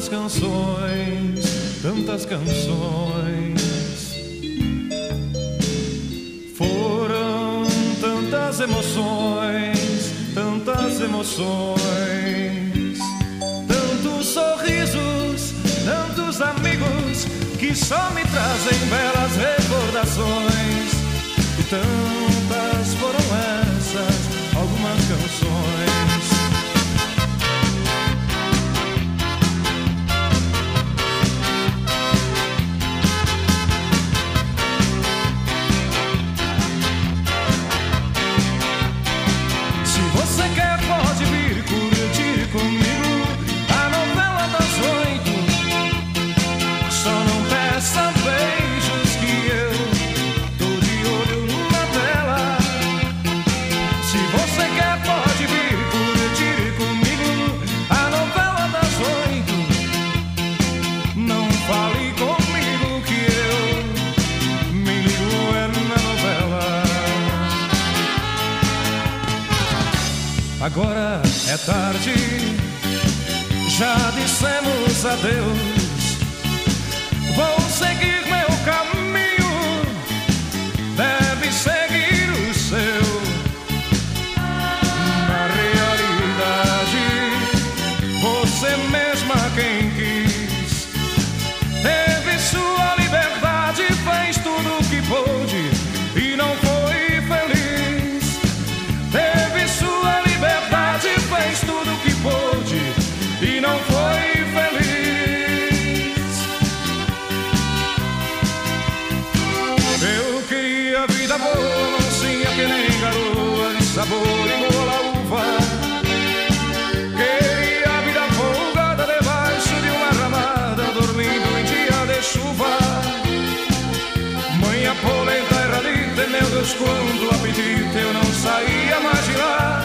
canções, tantas canções. Foram tantas emoções, tantas emoções. Tantos sorrisos, tantos amigos que só me trazem belas recordações. E tantas foram essas, algumas canções. Pode vir curtir comigo a novela das 8. Só não peça beijos que eu tô de olho na tela. Se você quer pode vir curtir comigo a novela das 8. Não fale comigo que eu me ligo na novela. Agora é tarde, já dissemos adeus. Vou seguir meu caminho, deve seguir o seu. Na realidade, você mesma quem quis, teve sua liberdade, fez tudo o que pôde e não foi feliz. Teve sua liberdade, fez tudo o que pôde e não foi feliz. Eu queria vida boa, mansinha que nem garoa, de sabor igual a uva. Queria a vida folgada debaixo de uma ramada, dormindo em dia de chuva. Mãe, a polenta erradita, meu Deus, quando apetite eu não saía mais de lá.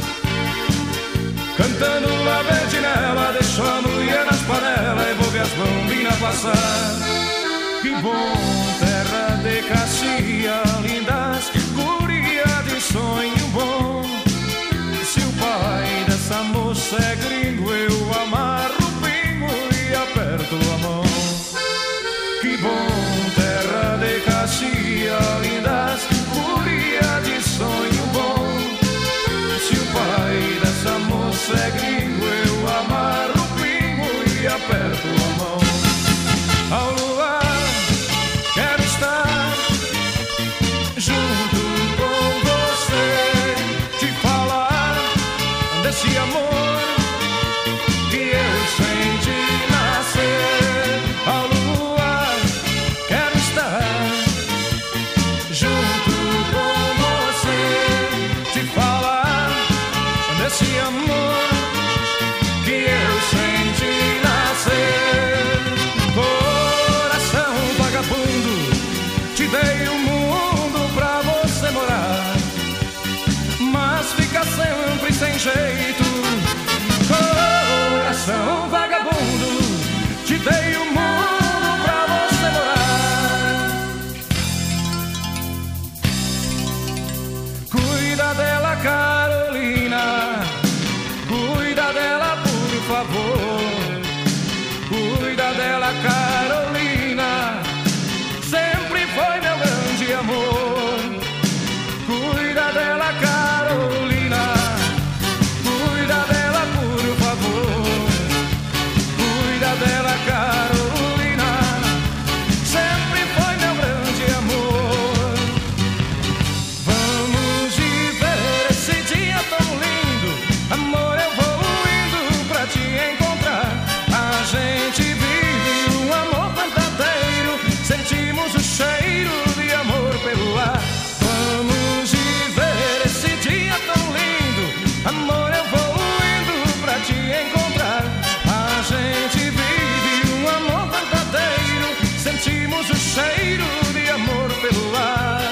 Cantando a verdinela, deixou a mulher nas panelas e vou ver as bambinas passar. Que bom, terra de Cacia, lindas guria de sonho bom. Se o pai dessa moça é gringo, eu amarro o pingo e aperto a mão. Que bom, terra de Cacia, lindas guria de sonho bom. Se o pai dessa moça é gringo, eu amarro o pingo e aperto a mão. Ao luar, quero estar junto com você, te falar desse amor que eu senti nascer. Ao luar, quero estar junto com você, te falar desse amor que eu senti nascer. Coração vagabundo, te dei o mundo pra você morar, mas fica sempre sem jeito. Coração vagabundo, te dei o mundo pra você morar. Cuida dela, Carolina, cuida dela, por favor. Cuida dela, Carolina, sempre foi meu grande amor. Cuida dela, Carolina, cuida dela, por favor. Cuida dela, Carolina, sempre foi meu grande amor. Vamos viver esse dia tão lindo, amor, eu vou indo pra te encontrar. A gente vive um amor verdadeiro, sentimos o cheiro de amor pelo ar. Vamos viver esse dia tão lindo, amor, eu vou indo pra te encontrar. A gente vive um amor verdadeiro, sentimos o cheiro de amor pelo ar.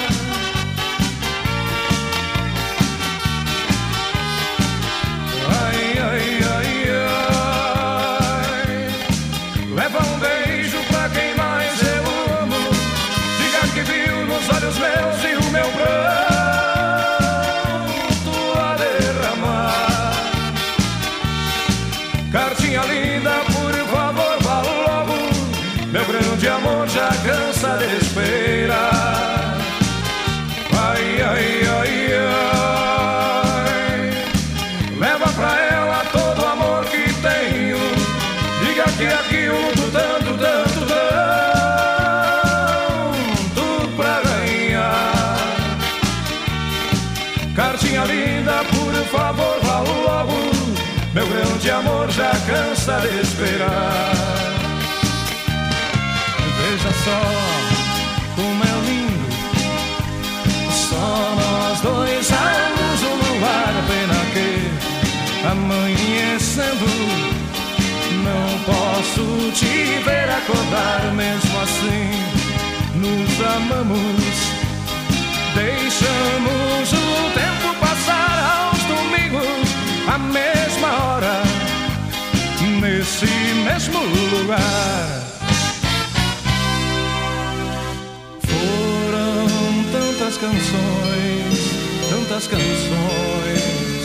Ai, ai, ai, ai. Leva um beijo pra quem mais eu amo, diga que viu nos olhos meus e o meu pranto a derramar. Cartinha linda, por favor, de amor já cansa de esperar. Veja só como é lindo, só nós dois à luz do luar. Pena que amanhecendo não posso te ver acordar. Mesmo assim nos amamos, deixamos o tempo passar. Aos domingos, à mesma hora, nesse mesmo lugar. Foram tantas canções, tantas canções.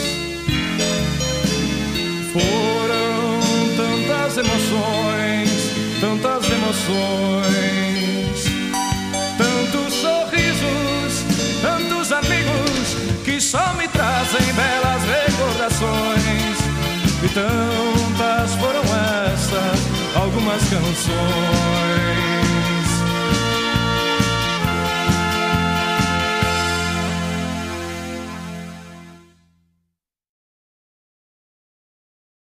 Foram tantas emoções, tantas emoções. Tantos sorrisos, tantos amigos que só me trazem belas recordações. E tantas foram essas, algumas canções.